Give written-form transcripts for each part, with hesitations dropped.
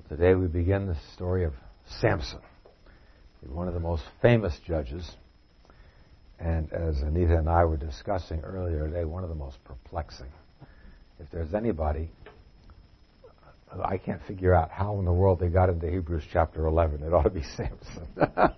Today we begin the story of Samson, one of the most famous judges, and as Anita and I were discussing earlier today, one of the most perplexing. If there's anybody, I can't figure out how in the world they got into Hebrews chapter 11. It ought to be Samson.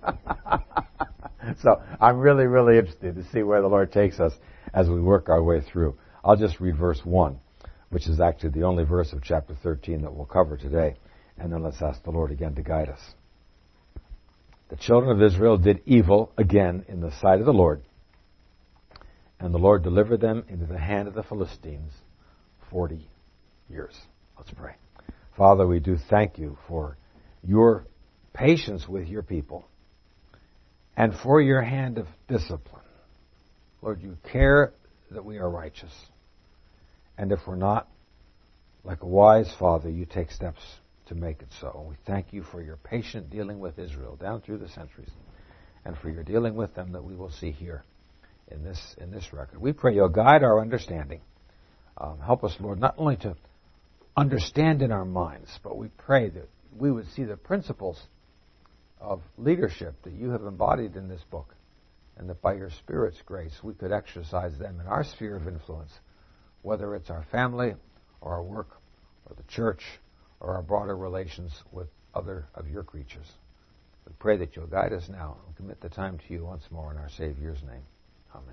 So I'm really, really interested to see where the Lord takes us as we work our way through. I'll just read verse 1, which is actually the only verse of chapter 13 that we'll cover today. And then let's ask the Lord again to guide us. The children of Israel did evil again in the sight of the Lord, and the Lord delivered them into the hand of the Philistines 40 years. Let's pray. Father, we do thank you for your patience with your people and for your hand of discipline. Lord, you care that we are righteous. And if we're not, like a wise father, you take steps to make it so. We thank you for your patient dealing with Israel down through the centuries, and for your dealing with them that we will see here in this record. We pray you'll guide our understanding. Help us, Lord, not only to understand in our minds, but we pray that we would see the principles of leadership that you have embodied in this book, and that by your Spirit's grace we could exercise them in our sphere of influence, whether it's our family or our work or the church or our broader relations with other of your creatures. We pray that you'll guide us now and commit the time to you once more in our Savior's name. Amen.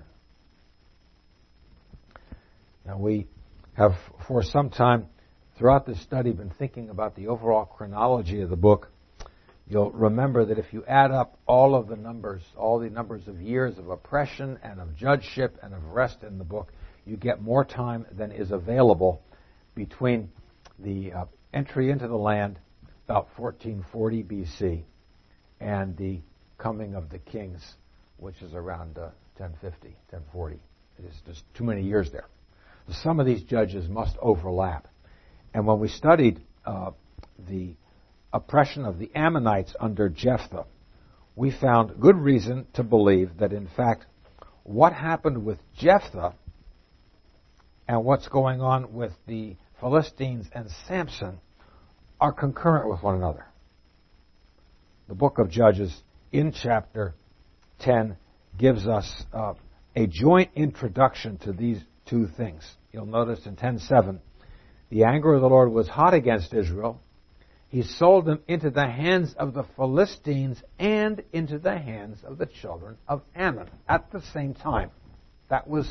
Now we have for some time throughout this study been thinking about the overall chronology of the book. You'll remember that if you add up all the numbers of years of oppression and of judgeship and of rest in the book, you get more time than is available between the entry into the land about 1440 BC and the coming of the kings, which is around 1050, 1040. It is just too many years there. So some of these judges must overlap. And when we studied the oppression of the Ammonites under Jephthah, we found good reason to believe that, in fact, what happened with Jephthah and what's going on with the Philistines and Samson are concurrent with one another. The book of Judges in chapter 10 gives us a joint introduction to these two things. You'll notice in 10:7, the anger of the Lord was hot against Israel. He sold them into the hands of the Philistines and into the hands of the children of Ammon at the same time. That was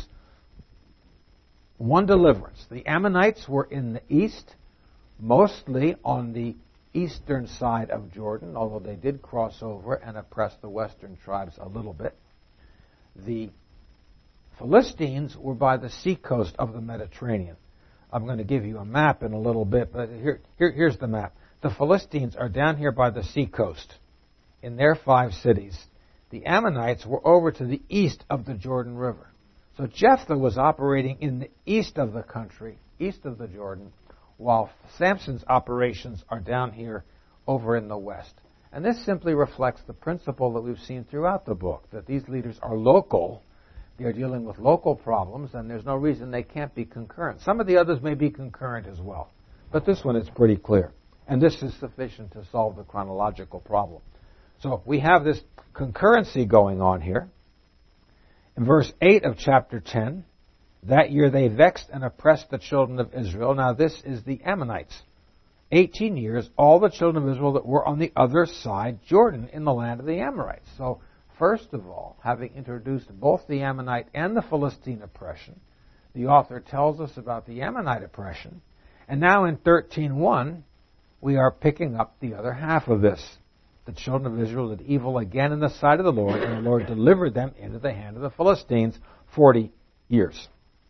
one deliverance. The Ammonites were in the east, mostly on the eastern side of Jordan, although they did cross over and oppress the western tribes a little bit. The Philistines were by the seacoast of the Mediterranean. I'm going to give you a map in a little bit, but here's the map. The Philistines are down here by the seacoast in their 5 cities. The Ammonites were over to the east of the Jordan River. So Jephthah was operating in the east of the country, east of the Jordan, while Samson's operations are down here over in the west. And this simply reflects the principle that we've seen throughout the book, that these leaders are local. They're dealing with local problems, and there's no reason they can't be concurrent. Some of the others may be concurrent as well, but this one is pretty clear. And this is sufficient to solve the chronological problem. So we have this concurrency going on here. In verse 8 of chapter 10, that year they vexed and oppressed the children of Israel. Now this is the Ammonites. 18 years, all the children of Israel that were on the other side Jordan in the land of the Amorites. So first of all, having introduced both the Ammonite and the Philistine oppression, the author tells us about the Ammonite oppression. And now in 13:1, we are picking up the other half of this. The children of Israel did evil again in the sight of the Lord, and the Lord delivered them into the hand of the Philistines 40 years.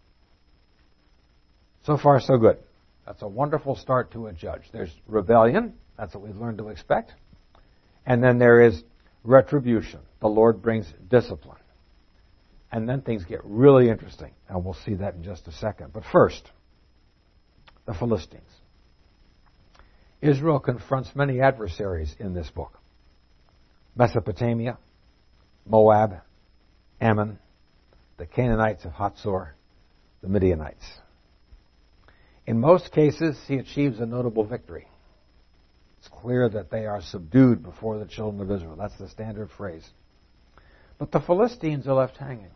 So far, so good. That's a wonderful start to a judge. There's rebellion. That's what we've learned to expect. And then there is retribution. The Lord brings discipline. And then things get really interesting. And we'll see that in just a second. But first, the Philistines. Israel confronts many adversaries in this book. Mesopotamia, Moab, Ammon, the Canaanites of Hatzor, the Midianites. In most cases, he achieves a notable victory. It's clear that they are subdued before the children of Israel. That's the standard phrase. But the Philistines are left hanging.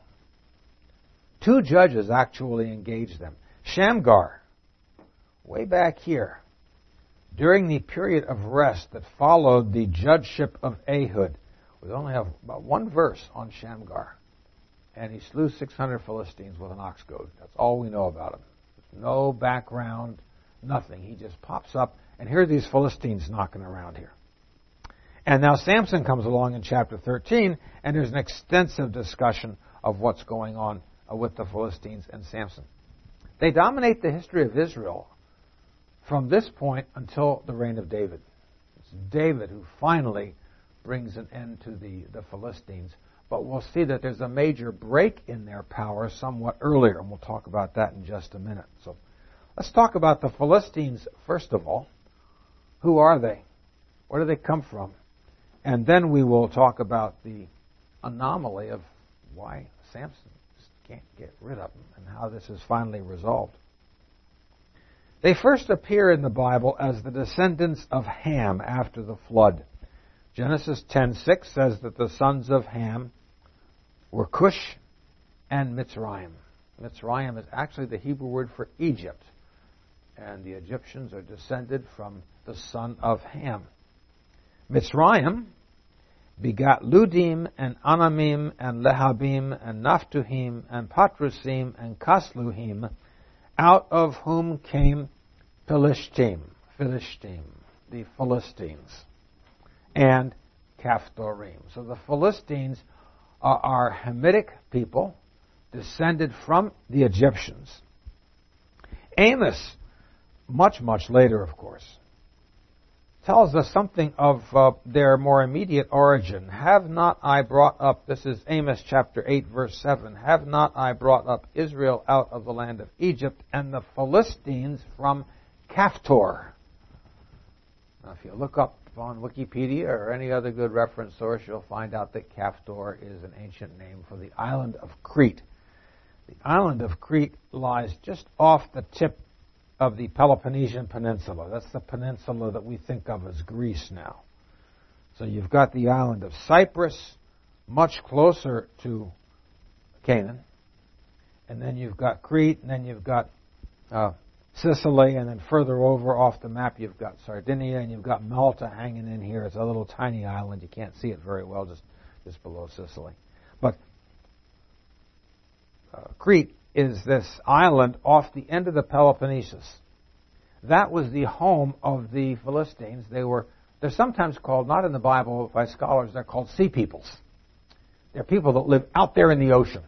2 judges actually engaged them. Shamgar, way back here, during the period of rest that followed the judgeship of Ehud, we only have about 1 verse on Shamgar. And he slew 600 Philistines with an ox goad. That's all we know about him. There's no background, nothing. He just pops up, and here are these Philistines knocking around here. And now Samson comes along in chapter 13, and there's an extensive discussion of what's going on with the Philistines and Samson. They dominate the history of Israel from this point until the reign of David. It's David who finally brings an end to the Philistines. But we'll see that there's a major break in their power somewhat earlier, and we'll talk about that in just a minute. So let's talk about the Philistines first of all. Who are they? Where do they come from? And then we will talk about the anomaly of why Samson just can't get rid of them and how this is finally resolved. They first appear in the Bible as the descendants of Ham after the flood. Genesis 10:6 says that the sons of Ham were Cush and Mitzrayim. Mitzrayim is actually the Hebrew word for Egypt. And the Egyptians are descended from the son of Ham. Mitzrayim begat Ludim and Anamim and Lehabim and Naphtuhim and Patrusim and Kasluhim, out of whom came Philistine, the Philistines, and Caphtorim. So the Philistines are Hamitic people descended from the Egyptians. Amos, much later, of course, tells us something of their more immediate origin. Have not I brought up, this is Amos chapter 8, verse 7, have not I brought up Israel out of the land of Egypt and the Philistines from Caphtor? Now, if you look up on Wikipedia or any other good reference source, you'll find out that Caphtor is an ancient name for the island of Crete. The island of Crete lies just off the tip of the Peloponnesian Peninsula. That's the peninsula that we think of as Greece now. So you've got the island of Cyprus, much closer to Canaan. And then you've got Crete, and then you've got Sicily, and then further over off the map you've got Sardinia, and you've got Malta hanging in here. It's a little tiny island. You can't see it very well, just below Sicily. But Crete is this island off the end of the Peloponnesus. That was the home of the Philistines. They're sometimes called, not in the Bible by scholars, they're called sea peoples. They're people that live out there in the ocean.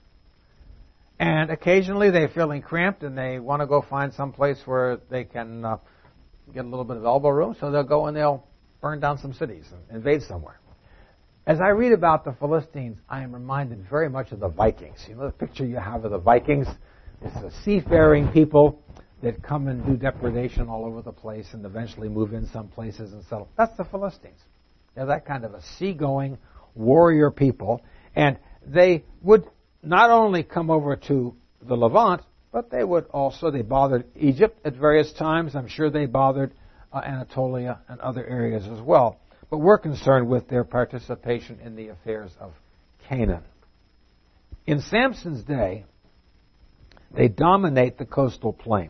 And occasionally they're feeling cramped and they want to go find some place where they can get a little bit of elbow room, so they'll go and they'll burn down some cities and invade somewhere. As I read about the Philistines, I am reminded very much of the Vikings. You know the picture you have of the Vikings? It's the seafaring people that come and do depredation all over the place and eventually move in some places and settle. That's the Philistines. They're that kind of a seagoing warrior people. And they would not only come over to the Levant, but they bothered Egypt at various times. I'm sure they bothered Anatolia and other areas as well. But we're concerned with their participation in the affairs of Canaan. In Samson's day, they dominate the coastal plain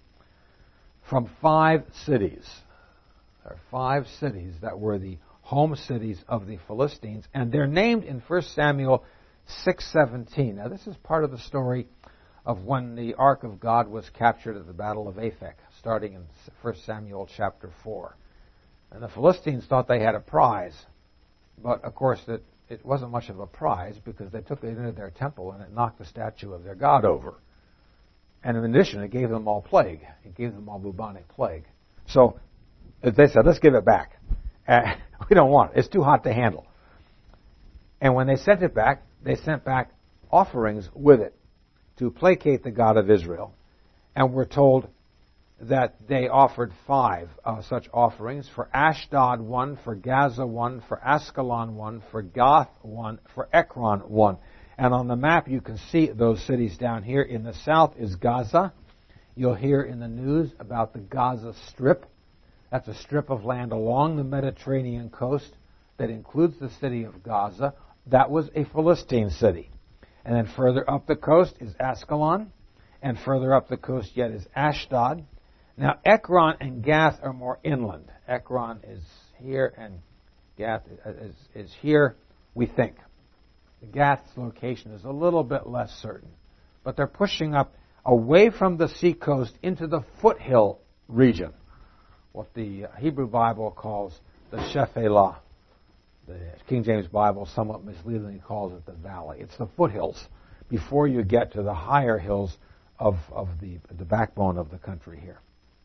from 5 cities. There are 5 cities that were the home cities of the Philistines, and they're named in 1 Samuel 6:17. Now, this is part of the story of when the Ark of God was captured at the Battle of Aphek, starting in 1 Samuel chapter 4. And the Philistines thought they had a prize, but of course it wasn't much of a prize because they took it into their temple and it knocked the statue of their god over. And in addition, it gave them all plague. It gave them all bubonic plague. So they said, let's give it back. We don't want it. It's too hot to handle. And when they sent it back, they sent back offerings with it to placate the God of Israel. And we're told that they offered 5 such offerings: for Ashdod 1, for Gaza 1, for Ascalon 1, for Gath 1, for Ekron 1. And on the map you can see those cities down here. In the south is Gaza. You'll hear in the news about the Gaza Strip. That's a strip of land along the Mediterranean coast that includes the city of Gaza. That was a Philistine city. And then further up the coast is Ascalon, and further up the coast yet is Ashdod. Now, Ekron and Gath are more inland. Ekron is here, and Gath is here, we think. Gath's location is a little bit less certain. But they're pushing up away from the seacoast into the foothill region, what the Hebrew Bible calls the Shephelah. The King James Bible somewhat misleadingly calls it the valley. It's the foothills before you get to the higher hills of the backbone of the country here.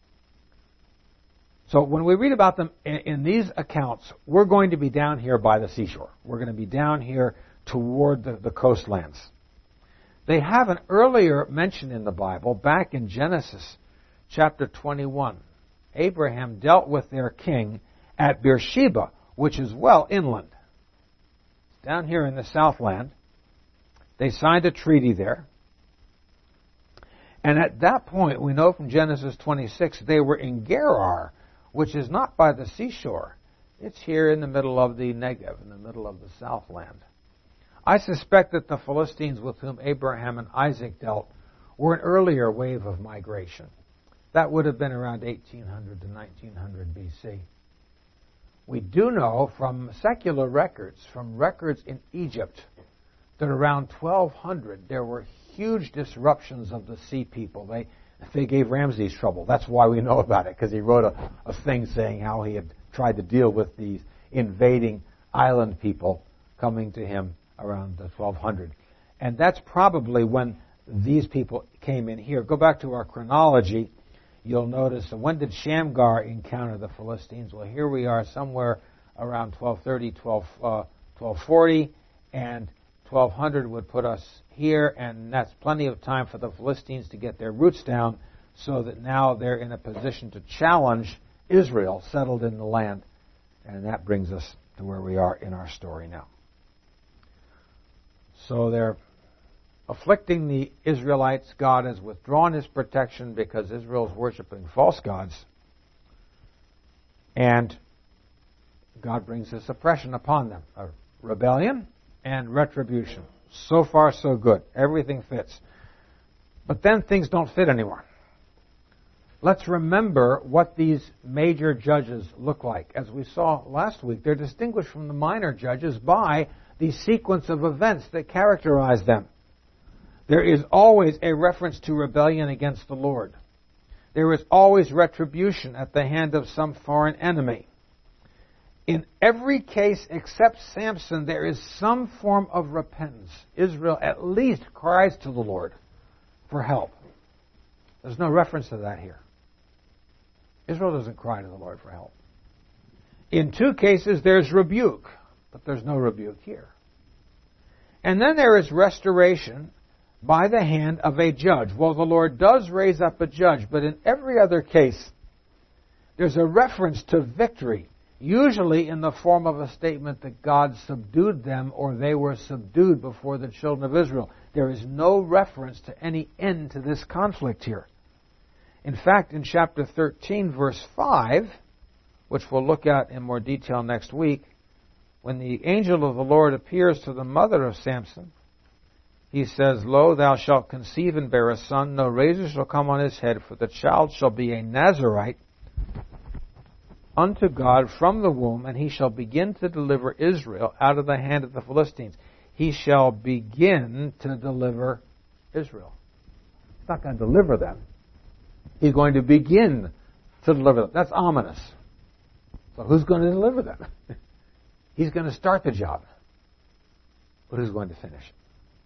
So when we read about them in these accounts, we're going to be down here by the seashore. We're going to be down here toward the coastlands. They have an earlier mention in the Bible, back in Genesis chapter 21. Abraham dealt with their king at Beersheba, which is well inland. Down here in the Southland. They signed a treaty there. And at that point, we know from Genesis 26, they were in Gerar, which is not by the seashore. It's here in the middle of the Negev, in the middle of the Southland. I suspect that the Philistines with whom Abraham and Isaac dealt were an earlier wave of migration. That would have been around 1800 to 1900 BC. We do know from secular records, from records in Egypt, that around 1200 there were huge disruptions of the sea people. They gave Ramses trouble. That's why we know about it, because he wrote a thing saying how he had tried to deal with these invading island people coming to him around the 1200. And that's probably when these people came in here. Go back to our chronology. You'll notice, when did Shamgar encounter the Philistines? Well, here we are somewhere around 1230, 1240, and 1200 would put us here, and that's plenty of time for the Philistines to get their roots down so that now they're in a position to challenge Israel settled in the land. And that brings us to where we are in our story now. So they're afflicting the Israelites. God has withdrawn his protection because Israel's worshiping false gods. And God brings this oppression upon them. A rebellion and retribution. So far, so good. Everything fits. But then things don't fit anymore. Let's remember what these major judges look like. As we saw last week, they're distinguished from the minor judges by the sequence of events that characterize them. There is always a reference to rebellion against the Lord. There is always retribution at the hand of some foreign enemy. In every case except Samson, there is some form of repentance. Israel at least cries to the Lord for help. There's no reference to that here. Israel doesn't cry to the Lord for help. In two cases, there's rebuke, but there's no rebuke here. And then there is restoration by the hand of a judge. Well, the Lord does raise up a judge, but in every other case, there's a reference to victory, usually in the form of a statement that God subdued them or they were subdued before the children of Israel. There is no reference to any end to this conflict here. In fact, in chapter 13, verse 5, which we'll look at in more detail next week, when the angel of the Lord appears to the mother of Samson, he says, Lo, thou shalt conceive and bear a son. No razor shall come on his head, for the child shall be a Nazarite unto God from the womb, and he shall begin to deliver Israel out of the hand of the Philistines. He shall begin to deliver Israel. He's not going to deliver them. He's going to begin to deliver them. That's ominous. So who's going to deliver them? He's going to start the job. But who's going to finish it?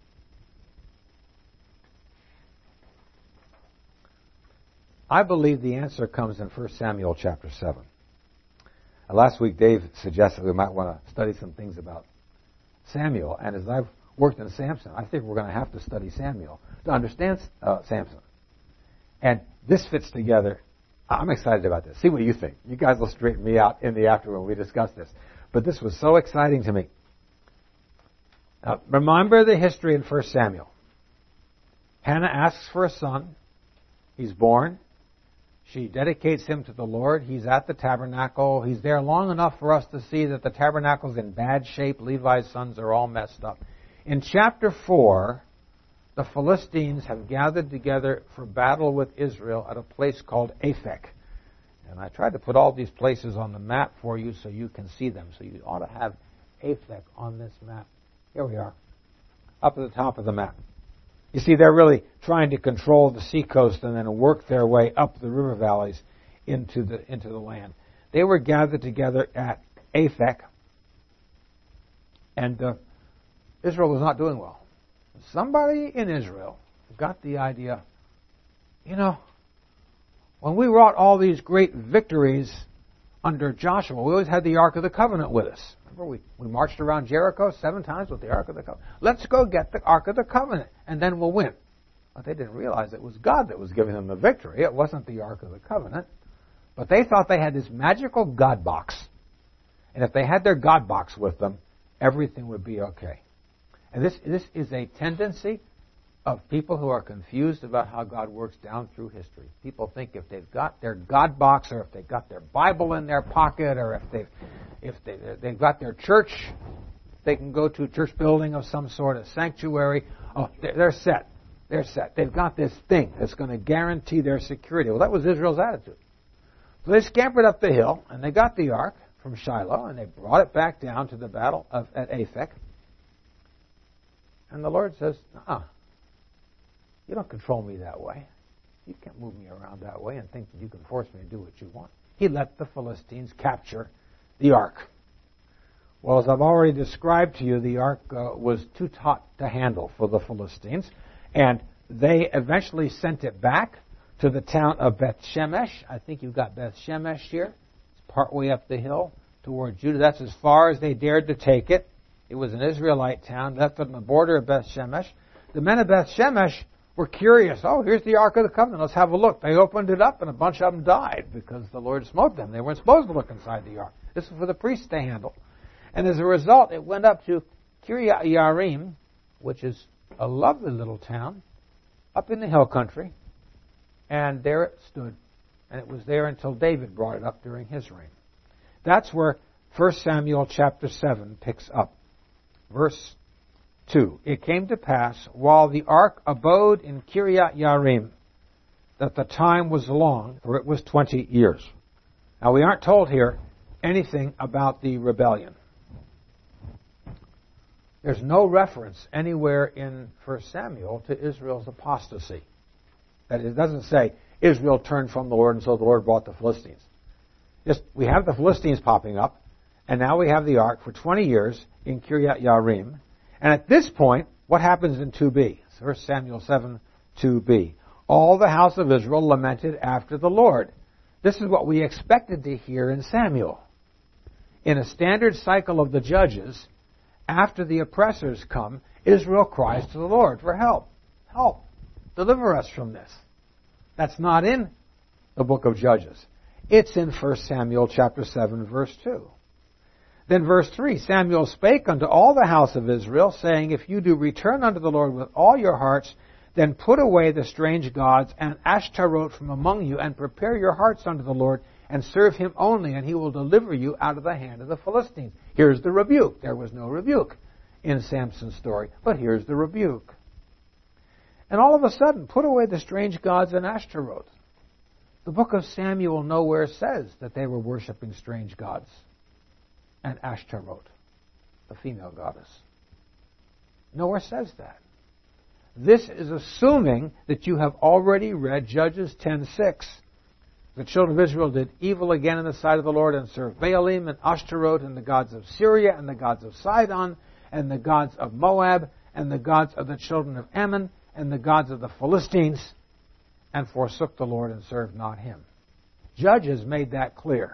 I believe the answer comes in 1 Samuel chapter 7. Last week, Dave suggested we might want to study some things about Samuel. And as I've worked in Samson, I think we're going to have to study Samuel to understand Samson. And this fits together. I'm excited about this. See what you think. You guys will straighten me out in the afternoon when we discuss this. But this was so exciting to me. Now, remember the history in 1 Samuel. Hannah asks for a son. He's born. She dedicates him to the Lord. He's at the tabernacle. He's there long enough for us to see that the tabernacle's in bad shape. Levi's sons are all messed up. In chapter 4, the Philistines have gathered together for battle with Israel at a place called Aphek. And I tried to put all these places on the map for you so you can see them. So you ought to have Aphek on this map. Here we are, up at the top of the map. You see, they're really trying to control the seacoast and then work their way up the river valleys into the land. They were gathered together at Aphek, and Israel was not doing well. Somebody in Israel got the idea, when we wrought all these great victories under Joshua, we always had the Ark of the Covenant with us. Remember, we marched around Jericho 7 times with the Ark of the Covenant. Let's go get the Ark of the Covenant, and then we'll win. But they didn't realize it was God that was giving them the victory. It wasn't the Ark of the Covenant. But they thought they had this magical God box. And if they had their God box with them, everything would be okay. And this is a tendency of people who are confused about how God works down through history. People think if they've got their God box, or if they've got their Bible in their pocket, or if they've got their church, they can go to a church building of some sort of sanctuary. Oh, they're set. They're set. They've got this thing that's going to guarantee their security. Well, that was Israel's attitude. So they scampered up the hill, and they got the ark from Shiloh, and they brought it back down to the battle at Aphek. And the Lord says, you don't control me that way. You can't move me around that way and think that you can force me to do what you want. He let the Philistines capture the ark. Well, as I've already described to you, the ark was too taut to handle for the Philistines, and they eventually sent it back to the town of Beth Shemesh. I think you've got Beth Shemesh here. It's partway up the hill toward Judah. That's as far as they dared to take it. It was an Israelite town, left on the border of Beth Shemesh. The men of Beth Shemesh were curious. Oh, here's the Ark of the Covenant. Let's have a look. They opened it up, and a bunch of them died because the Lord smote them. They weren't supposed to look inside the Ark. This was for the priests to handle. And as a result, it went up to Kiryat Yarim, which is a lovely little town, up in the hill country. And there it stood. And it was there until David brought it up during his reign. That's where 1 Samuel chapter 7 picks up. Verse 2. It came to pass, while the ark abode in Kiryat Yarim, that the time was long, for it was 20 years. Now, we aren't told here anything about the rebellion. There's no reference anywhere in 1 Samuel to Israel's apostasy. That it doesn't say Israel turned from the Lord and so the Lord brought the Philistines. Just, we have the Philistines popping up, and now we have the ark for 20 years in Kiryat Yarim. And at this point, what happens in 2b? 1 Samuel 7, 2b. All the house of Israel lamented after the Lord. This is what we expected to hear in Samuel. In a standard cycle of the judges, after the oppressors come, Israel cries to the Lord for help. Help. Deliver us from this. That's not in the book of Judges. It's in 1 Samuel chapter 7, verse 2. Then verse 3, Samuel spake unto all the house of Israel, saying, If you do return unto the Lord with all your hearts, then put away the strange gods and Ashtaroth from among you, and prepare your hearts unto the Lord, and serve him only, and he will deliver you out of the hand of the Philistines. Here's the rebuke. There was no rebuke in Samson's story, but here's the rebuke. And all of a sudden, put away the strange gods and Ashtaroth. The book of Samuel nowhere says that they were worshiping strange gods and Ashtaroth, the female goddess. Nowhere says that. This is assuming that you have already read Judges 10:6. The children of Israel did evil again in the sight of the Lord and served Baalim and Ashtaroth and the gods of Syria and the gods of Sidon and the gods of Moab and the gods of the children of Ammon and the gods of the Philistines, and forsook the Lord and served not him. Judges made that clear.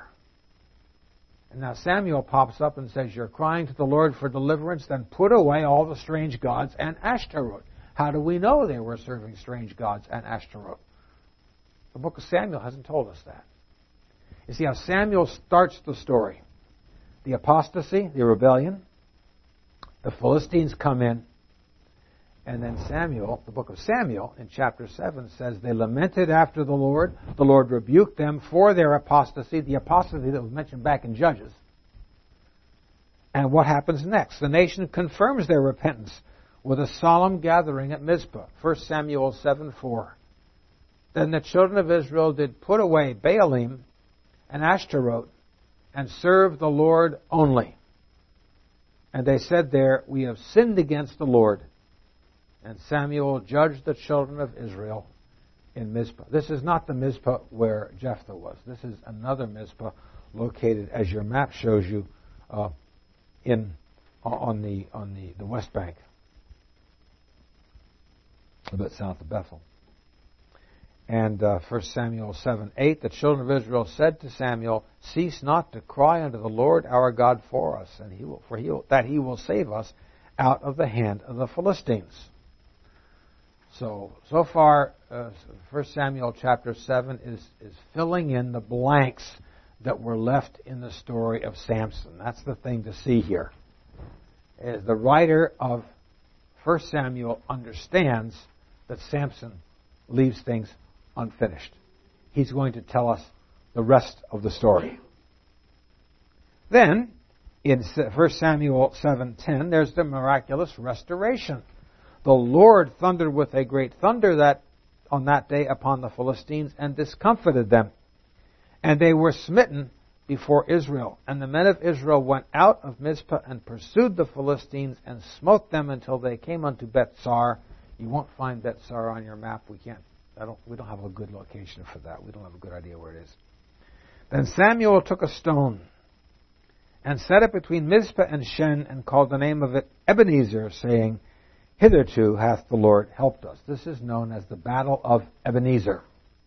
And now Samuel pops up and says, You're crying to the Lord for deliverance, then put away all the strange gods and Ashtaroth. How do we know they were serving strange gods and Ashtaroth? The book of Samuel hasn't told us that. You see how Samuel starts the story. The apostasy, the rebellion. The Philistines come in. And then Samuel, the book of Samuel, in chapter 7, says, they lamented after the Lord. The Lord rebuked them for their apostasy, the apostasy that was mentioned back in Judges. And what happens next? The nation confirms their repentance with a solemn gathering at Mizpah. 1 Samuel 7:4. Then the children of Israel did put away Baalim and Ashtaroth and serve the Lord only. And they said there, we have sinned against the Lord. And Samuel judged the children of Israel in Mizpah. This is not the Mizpah where Jephthah was. This is another Mizpah located, as your map shows you, on the west bank, a bit south of Bethel. And 1 Samuel 7:8, the children of Israel said to Samuel, cease not to cry unto the Lord our God for us, and he will save us out of the hand of the Philistines. So far, 1 Samuel chapter 7 is filling in the blanks that were left in the story of Samson. That's the thing to see here. The writer of 1 Samuel understands that Samson leaves things unfinished. He's going to tell us the rest of the story. Then, in 1 Samuel 7:10, there's the miraculous restoration. The Lord thundered with a great thunder on that day upon the Philistines and discomfited them. And they were smitten before Israel. And the men of Israel went out of Mizpah and pursued the Philistines and smote them until they came unto Bethsar. You won't find Bethsar on your map. We don't have a good location for that. We don't have a good idea where it is. Then Samuel took a stone and set it between Mizpah and Shen and called the name of it Ebenezer, saying, hitherto hath the Lord helped us. This is known as the Battle of Ebenezer.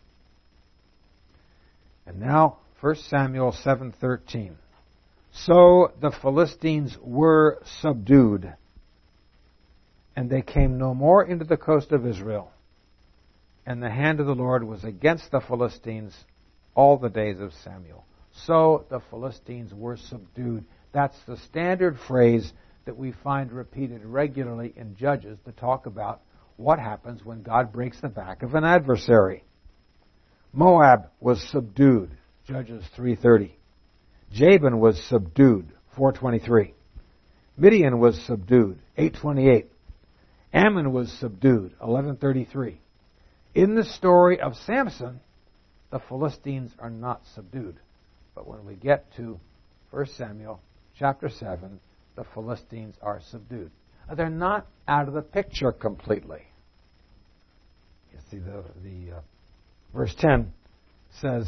And now, 1 Samuel 7:13. So the Philistines were subdued, and they came no more into the coast of Israel. And the hand of the Lord was against the Philistines all the days of Samuel. So the Philistines were subdued. That's the standard phrase that we find repeated regularly in Judges to talk about what happens when God breaks the back of an adversary. Moab was subdued, Judges 3:30. Jabin was subdued, 4:23. Midian was subdued, 8:28. Ammon was subdued, 11:33. In the story of Samson, the Philistines are not subdued. But when we get to 1 Samuel chapter 7, the Philistines are subdued. They're not out of the picture completely. You see, the verse 10 says,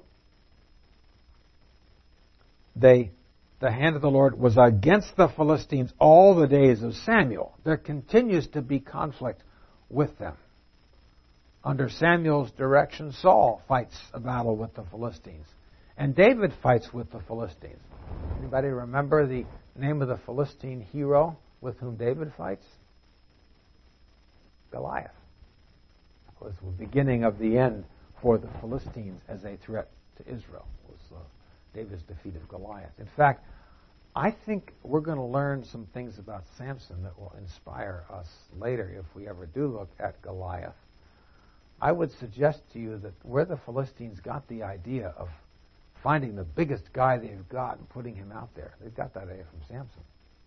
the hand of the Lord was against the Philistines all the days of Samuel. There continues to be conflict with them. Under Samuel's direction, Saul fights a battle with the Philistines. And David fights with the Philistines. Anybody remember the name of the Philistine hero with whom David fights? Goliath. It was the beginning of the end for the Philistines as a threat to Israel. It was David's defeat of Goliath. In fact, I think we're going to learn some things about Samson that will inspire us later if we ever do look at Goliath. I would suggest to you that where the Philistines got the idea of finding the biggest guy they've got and putting him out there, they've got that idea from Samson.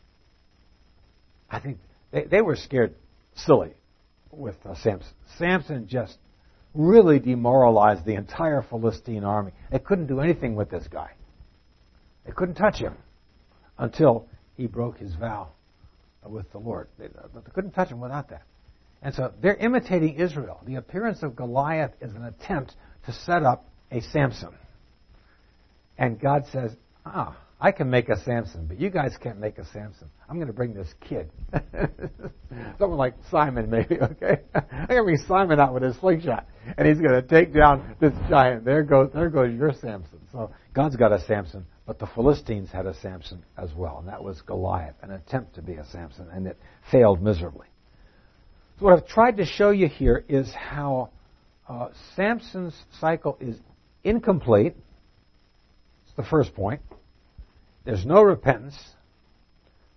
I think they were scared silly with Samson. Samson just really demoralized the entire Philistine army. They couldn't do anything with this guy. They couldn't touch him until he broke his vow with the Lord. They couldn't touch him without that. And so they're imitating Israel. The appearance of Goliath is an attempt to set up a Samson. And God says, I can make a Samson, but you guys can't make a Samson. I'm going to bring this kid. Someone like Simon, maybe, okay? I'm going to bring Simon out with his slingshot, and he's going to take down this giant. There goes your Samson. So God's got a Samson, but the Philistines had a Samson as well, and that was Goliath, an attempt to be a Samson, and it failed miserably. So what I've tried to show you here is how Samson's cycle is incomplete. It's the first point. There's no repentance.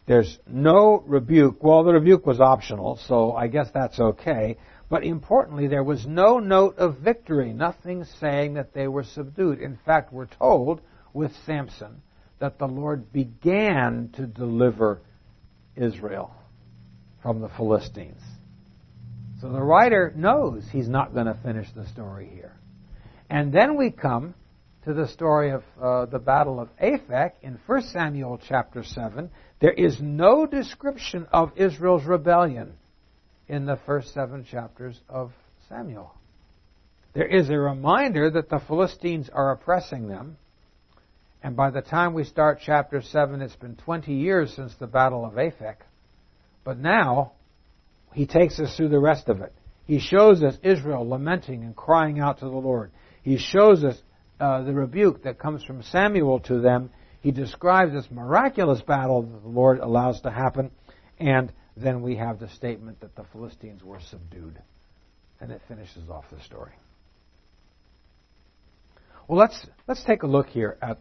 There's no rebuke. Well, the rebuke was optional, so I guess that's okay. But importantly, there was no note of victory, nothing saying that they were subdued. In fact, we're told with Samson that the Lord began to deliver Israel from the Philistines. So the writer knows he's not going to finish the story here. And then we come to the story of the Battle of Aphek in 1 Samuel chapter 7. There is no description of Israel's rebellion in the first 7 chapters of Samuel. There is a reminder that the Philistines are oppressing them. And by the time we start chapter 7, it's been 20 years since the Battle of Aphek. But now, he takes us through the rest of it. He shows us Israel lamenting and crying out to the Lord. He shows us the rebuke that comes from Samuel to them. He describes this miraculous battle that the Lord allows to happen. And then we have the statement that the Philistines were subdued. And it finishes off the story. Well, let's take a look here at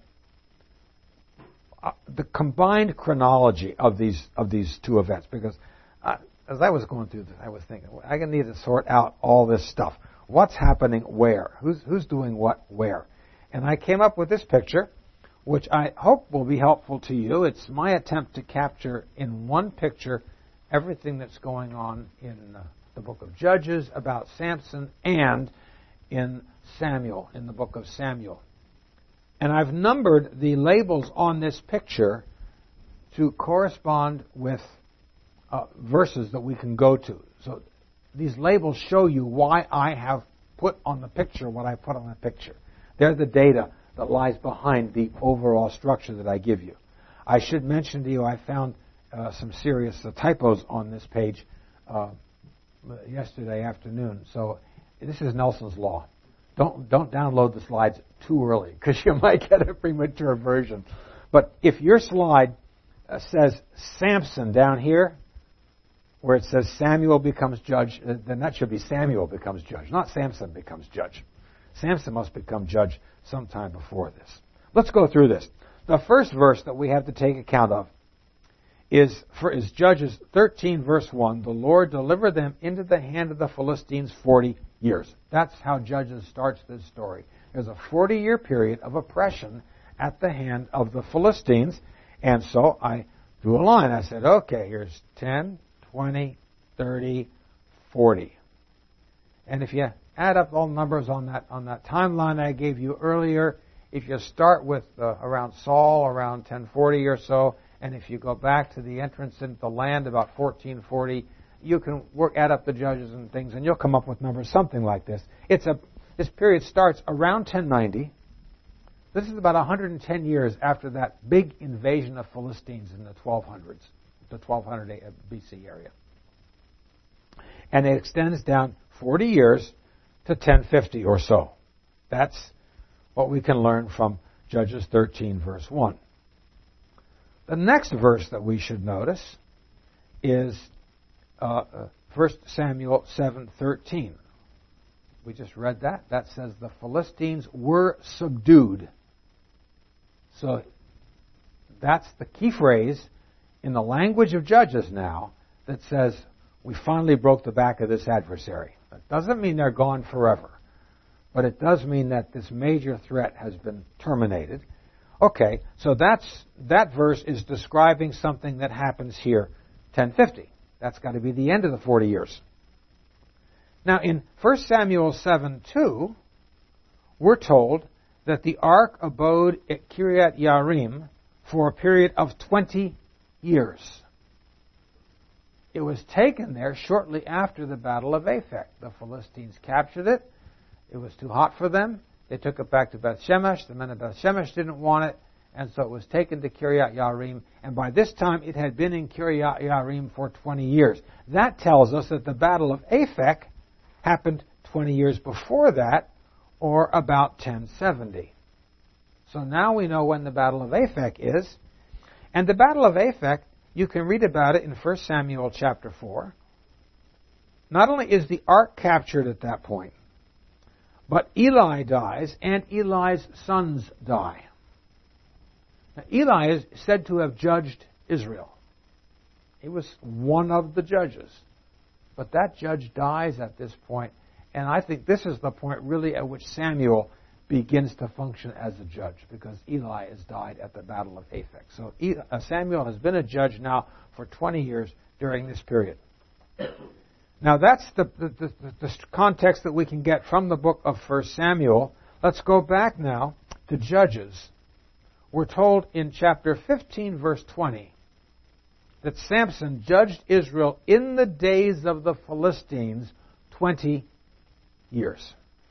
the combined chronology of these two events, because as I was going through this, I was thinking, I need to sort out all this stuff. What's happening where? Who's doing what where? And I came up with this picture, which I hope will be helpful to you. It's my attempt to capture in one picture everything that's going on in the book of Judges about Samson and in Samuel, in the book of Samuel. And I've numbered the labels on this picture to correspond with verses that we can go to. So these labels show you why I have put on the picture what I put on the picture. They're the data that lies behind the overall structure that I give you. I should mention to you I found some serious typos on this page yesterday afternoon. So this is Nelson's Law. Don't download the slides too early, because you might get a premature version. But if your slide says Samson down here, where it says Samuel becomes judge, then that should be Samuel becomes judge, not Samson becomes judge. Samson must become judge sometime before this. Let's go through this. The first verse that we have to take account of is Judges 13, verse 1. The Lord delivered them into the hand of the Philistines 40 years. That's how Judges starts this story. There's a 40-year period of oppression at the hand of the Philistines. And so I drew a line. I said, okay, here's 10, 20, 30, 40. And if you add up all the numbers on that timeline I gave you earlier, if you start with around Saul, around 1040 or so, and if you go back to the entrance into the land about 1440, you can add up the judges and things, and you'll come up with numbers something like this. This period starts around 1090. This is about 110 years after that big invasion of Philistines in the 1200s, the 1200 BC area. And it extends down 40 years to 1050 or so. That's what we can learn from Judges 13, verse 1. The next verse that we should notice is 1 Samuel 7:13. We just read that. That says the Philistines were subdued. So that's the key phrase in the language of Judges now that says we finally broke the back of this adversary. That doesn't mean they're gone forever, but it does mean that this major threat has been terminated. Okay, so that verse is describing something that happens here 1050. That's got to be the end of the 40 years. Now in 1 Samuel 7:2, we're told that the ark abode at Kiriath Yearim for a period of 20 years. It was taken there shortly after the Battle of Aphek. The Philistines captured it. It was too hot for them. They took it back to Beth Shemesh. The men of Beth Shemesh didn't want it, and so it was taken to Kiriath Yearim. And by this time, it had been in Kiriath Yearim for 20 years. That tells us that the Battle of Aphek happened 20 years before that, or about 1070. So now we know when the Battle of Aphek is. And the Battle of Aphek, you can read about it in 1 Samuel chapter 4. Not only is the ark captured at that point, but Eli dies, and Eli's sons die. Now, Eli is said to have judged Israel. He was one of the judges. But that judge dies at this point, and I think this is the point really at which Samuel begins to function as a judge, because Eli has died at the Battle of Aphek. So Samuel has been a judge now for 20 years during this period. Now that's the context that we can get from the book of 1 Samuel. Let's go back now to Judges. We're told in chapter 15, verse 20, that Samson judged Israel in the days of the Philistines 20 years.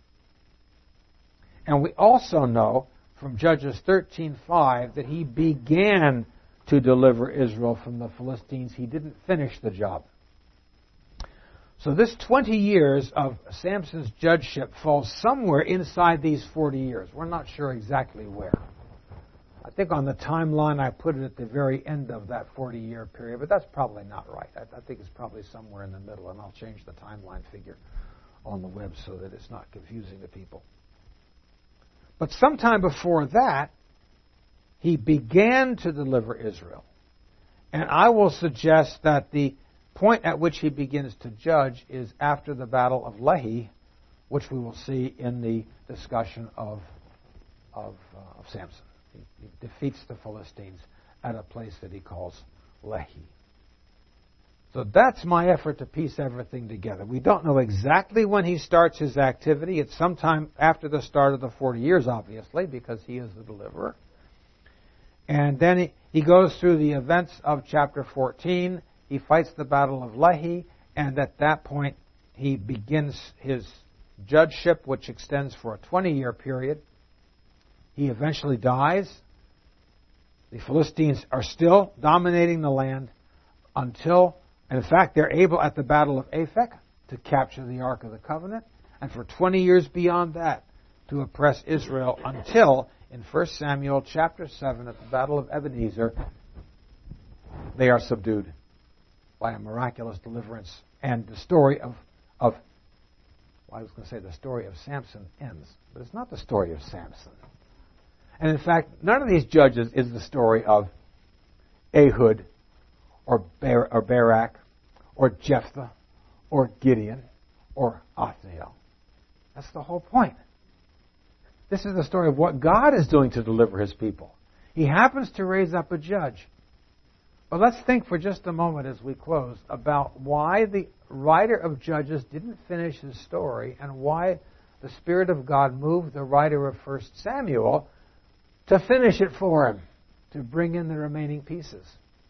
And we also know from Judges 13:5 that he began to deliver Israel from the Philistines. He didn't finish the job. So this 20 years of Samson's judgeship falls somewhere inside these 40 years. We're not sure exactly where. I think on the timeline I put it at the very end of that 40-year period, but that's probably not right. I think it's probably somewhere in the middle, and I'll change the timeline figure on the web so that it's not confusing to people. But sometime before that, he began to deliver Israel. And I will suggest that the point at which he begins to judge is after the Battle of Lehi, which we will see in the discussion of Samson. He defeats the Philistines at a place that he calls Lehi. So that's my effort to piece everything together. We don't know exactly when he starts his activity. It's sometime after the start of the 40 years, obviously, because he is the deliverer. And then he goes through the events of chapter 14. He fights the Battle of Lehi, and at that point he begins his judgeship, which extends for a 20-year period. He eventually dies. The Philistines are still dominating the land until, in fact, they're able at the Battle of Aphek to capture the Ark of the Covenant, and for 20 years beyond that to oppress Israel until, in 1 Samuel chapter 7, at the Battle of Ebenezer, they are subdued by a miraculous deliverance. And the story the story of Samson ends, but it's not the story of Samson. And in fact, none of these judges is the story of Ehud or Barak or Jephthah or Gideon or Othniel. That's the whole point. This is the story of what God is doing to deliver His people. He happens to raise up a judge. But let's think for just a moment as we close about why the writer of Judges didn't finish his story and why the Spirit of God moved the writer of 1 Samuel to finish it for him, to bring in the remaining pieces.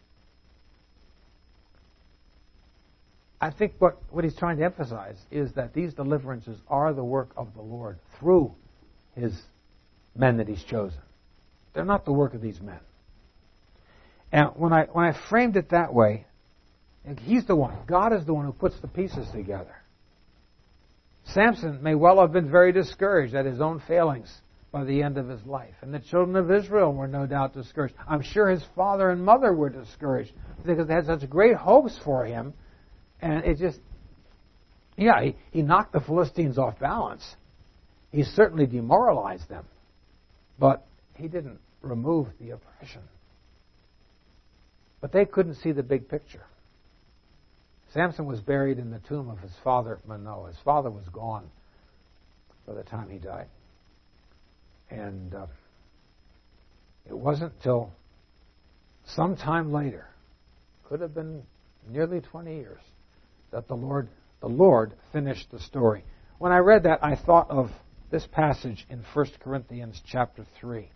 I think what he's trying to emphasize is that these deliverances are the work of the Lord through His men that He's chosen. They're not the work of these men. And when I framed it that way, He's the one. God is the one who puts the pieces together. Samson may well have been very discouraged at his own failings by the end of his life. And the children of Israel were no doubt discouraged. I'm sure his father and mother were discouraged because they had such great hopes for him. And it just, he knocked the Philistines off balance. He certainly demoralized them. But he didn't remove the oppression. But they couldn't see the big picture. Samson was buried in the tomb of his father Manoah. His father was gone by the time he died. And it wasn't till some time later, could have been nearly 20 years, that the Lord finished the story. When I read that, I thought of this passage in 1 Corinthians chapter 3.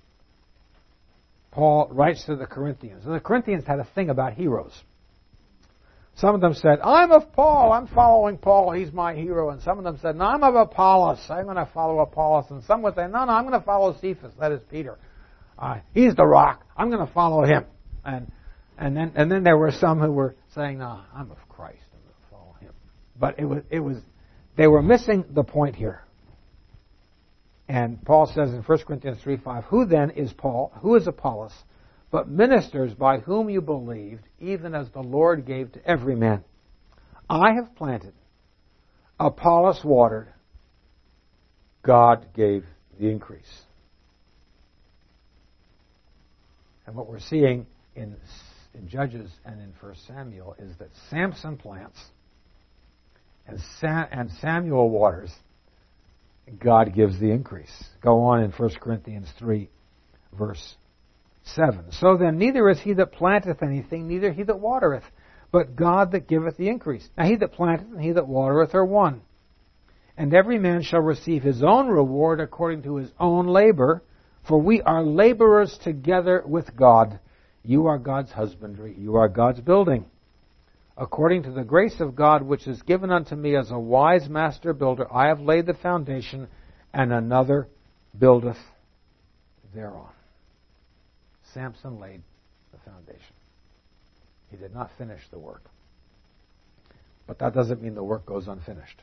Paul writes to the Corinthians, and the Corinthians had a thing about heroes. Some of them said, I'm of Paul, I'm following Paul, he's my hero. And some of them said, no, I'm of Apollos, I'm going to follow Apollos. And some would say, no, I'm going to follow Cephas, that is Peter. He's the rock, I'm going to follow him. And then there were some who were saying, no, I'm of Christ, I'm going to follow him. But they were missing the point here. And Paul says in 1 Corinthians 3:5, who then is Paul, who is Apollos, but ministers by whom you believed, even as the Lord gave to every man. I have planted, Apollos watered, God gave the increase. And what we're seeing in in Judges and in 1 Samuel is that Samson plants and Samuel waters. God gives the increase. Go on in 1 Corinthians 3, verse 7. So then, neither is he that planteth anything, neither he that watereth, but God that giveth the increase. Now he that planteth and he that watereth are one. And every man shall receive his own reward according to his own labor, for we are laborers together with God. You are God's husbandry, you are God's building. According to the grace of God which is given unto me as a wise master builder, I have laid the foundation, and another buildeth thereon. Samson laid the foundation. He did not finish the work. But that doesn't mean the work goes unfinished.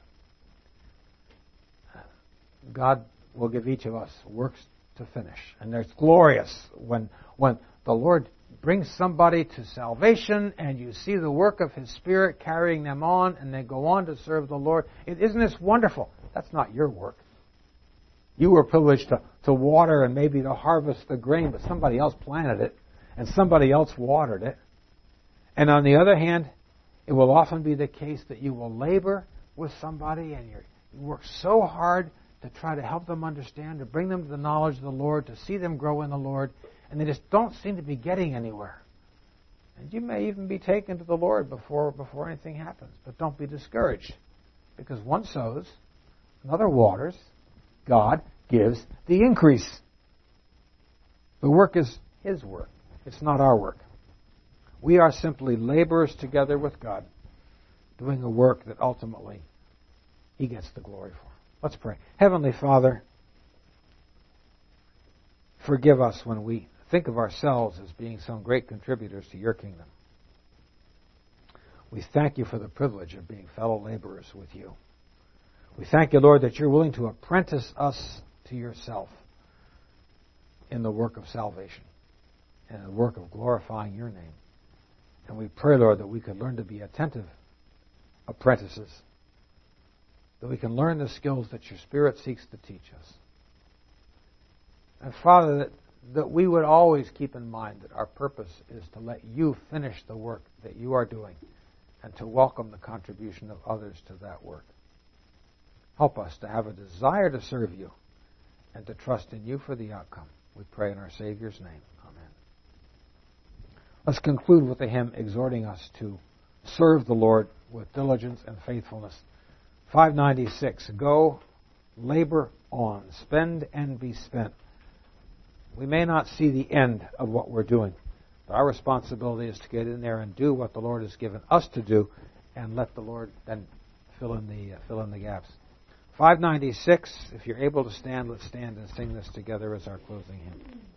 God will give each of us works to finish. And it's glorious when the Lord brings somebody to salvation and you see the work of His Spirit carrying them on and they go on to serve the Lord. Isn't this wonderful? That's not your work. You were privileged to water and maybe to harvest the grain, but somebody else planted it and somebody else watered it. And on the other hand, it will often be the case that you will labor with somebody and you work so hard to try to help them understand, to bring them to the knowledge of the Lord, to see them grow in the Lord, and they just don't seem to be getting anywhere. And you may even be taken to the Lord before anything happens. But don't be discouraged, because one sows, another waters, God gives the increase. The work is His work. It's not our work. We are simply laborers together with God, doing a work that ultimately He gets the glory for. Let's pray. Heavenly Father, forgive us when we think of ourselves as being some great contributors to your kingdom. We thank you for the privilege of being fellow laborers with you. We thank you, Lord, that you're willing to apprentice us to yourself in the work of salvation and the work of glorifying your name. And we pray, Lord, that we could learn to be attentive apprentices, that we can learn the skills that your Spirit seeks to teach us. And Father, that we would always keep in mind that our purpose is to let you finish the work that you are doing and to welcome the contribution of others to that work. Help us to have a desire to serve you and to trust in you for the outcome. We pray in our Savior's name. Amen. Let's conclude with a hymn exhorting us to serve the Lord with diligence and faithfulness. 596, Go, labor on, spend and be spent. We may not see the end of what we're doing, but our responsibility is to get in there and do what the Lord has given us to do, and let the Lord then fill in the gaps. 596, if you're able to stand, let's stand and sing this together as our closing hymn.